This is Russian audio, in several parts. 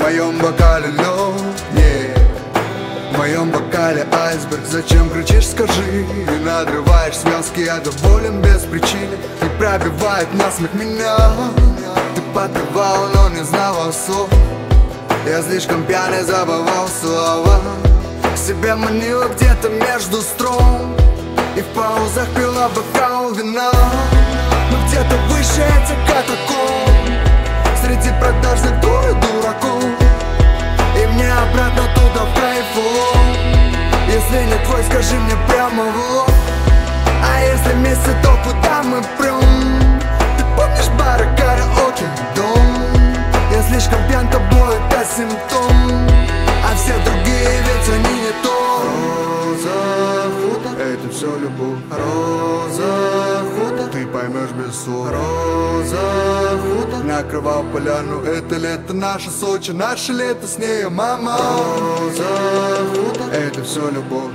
моем бокале лед, нет. В моем бокале айсберг, зачем кричишь, скажи. И надрываешь слезки, я доволен без причины. И пробивает насмех меня. Ты подпевал, но не знала слов. Я слишком пьяный, забывал слова. Себя манила где-то между строк. И в паузах пила бокал вина. Но где-то выше этих катакомб, среди продажных дур и дураков. И мне обратно туда в кайфу. Если не твой, скажи мне прямо в лоб. А если вместе, то куда мы прем? Ты помнишь бары, караоке, дом? Я слишком пьян, тобой это симптом. А все другие, ведь они не то. Роза хутор, это все любовь. Роза хутор, ты поймешь без слов. Роза хутор, накрывал поляну. Это лето наше Сочи, наше лето с ней, мама. Роза хутор, это все любовь.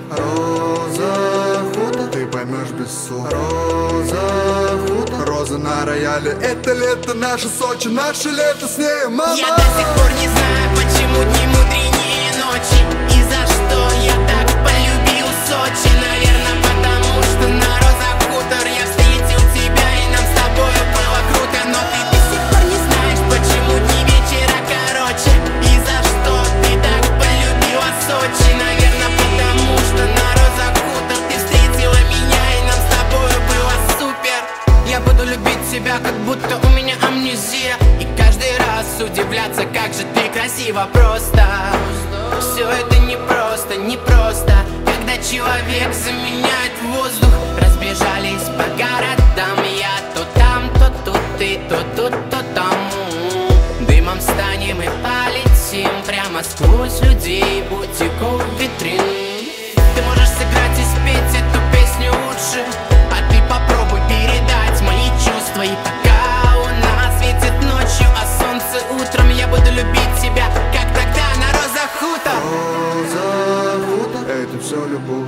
Роза хутор, ты поймешь без слов. Роза хутор, роза на рояле. Это лето наше Сочи, наше лето с ней, мама. Я до сих пор не знаю, почему дни мудренее ночи. И за что я так полюбил Сочи. Наверное, потому что на розах хутор я встретил тебя, и нам с тобой было круто. Но ты до сих пор не знаешь, почему дни вечера короче. И за что ты так полюбила Сочи. Наверное, потому что на розах хутор ты встретила меня, и нам с тобой было супер. Я буду любить тебя, как будто у меня амнезия. И каждый раз удивляться, как же ты красиво. Просто все это непросто, непросто. Когда человек заменяет воздух. Разбежались по городам, я то там, то тут, ты то тут, то там. Дымом станем и полетим прямо сквозь людей, бутиков, витрин. Ты можешь сыграть и спеть эту песню лучше, а ты попробуй передать мои чувства. И пока луна светит ночью, а солнце утром, я буду любить тебя, как тогда на розах хутор. Роза хутор, это все любовь.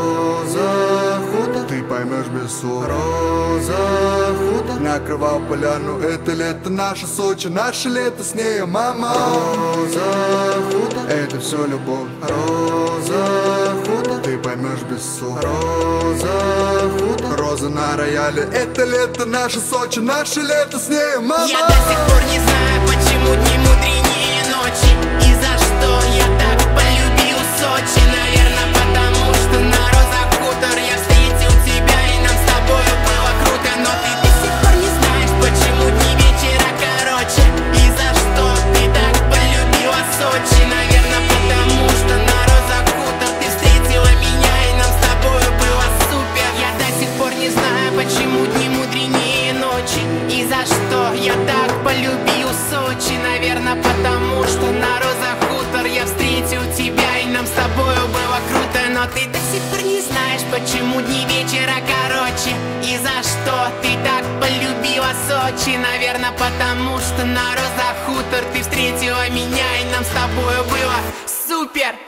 Роза хутор, ты поймешь без слов. Роза хутор, накрывал поляну. Это лето наше Сочи, наше лето с ней, мама. Роза хутор, это все любовь. Роза хутор, ты поймешь без слов. Роза хутор, роза на рояле. Это лето наше Сочи, наше лето с ней, мама. Я до сих пор не знаю, почему дни мудренее ночи. И за что я так полюбил Сочи. Наверное, потому что на розах хутор я встретил тебя, и нам с тобой было круто. Но ты до сих пор не знаешь, почему дни вечера короче. И за что ты так полюбила Сочи. Наверное, потому что на розах хутор ты встретила меня, и нам с тобой было супер. Я до сих пор не знаю, почему дни мудренее ночи. И за что я так полюбил Сочи. Наверное, потому что на розах хутор я встретил тебя, и нам с тобою было круто. Но ты до сих пор не знаешь, почему дни вечера короче. И за что ты так полюбила Сочи. Наверное, потому что на розах хутор ты встретила меня, и нам с тобою было супер.